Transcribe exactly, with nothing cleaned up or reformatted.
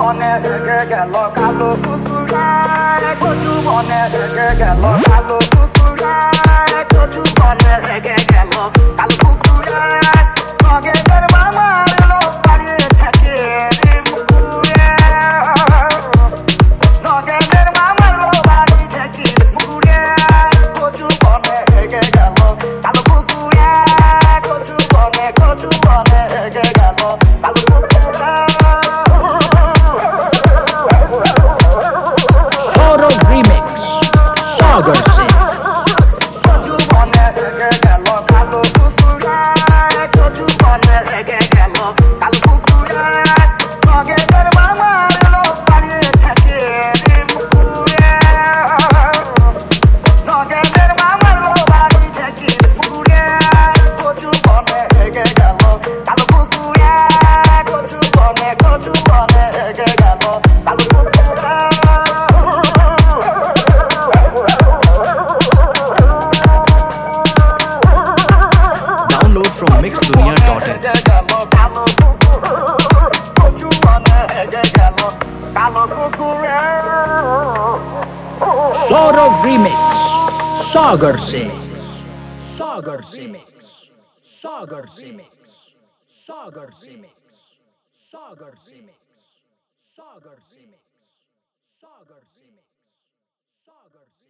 মনে থেকে গেল কালো কুকুরায় কচু মনে থেকে গেল কালো কুকুরায় কচু মনে থেকে গেল কালো কুকুরায় নগেদের মামার লোক দাঁড়িয়ে থাকে পুকুরে নগেদের মামার লোক দাঁড়িয়ে থাকে পুকুরে কচু মনে থেকে গেল কালো কুকুরায় কচু মনে কচু মনে থেকে গেল কালো কুকুরায় Saurav Remix Sagar Singh কচু মনে থেকে গেল কালো কুকুরায় কচু মনে থেকে গেল কালো কুকুরায় নগেদের মামার লোক দাঁড়িয়ে থাকে পুকুরে নগেদের মামার লোক দাঁড়িয়ে থাকে পুকুরে কচু মনে থেকে গেল কালো কুকুরায় কচু মনে কচু মনে থেকে গেল কালো কুকুরায় Download from mixdunia dot in. Saurav Remix Sagar Singh Sagar Remix Sagar Remix Sagar Remix Sagar Remix Sagar Remix Sagar Remix Sagar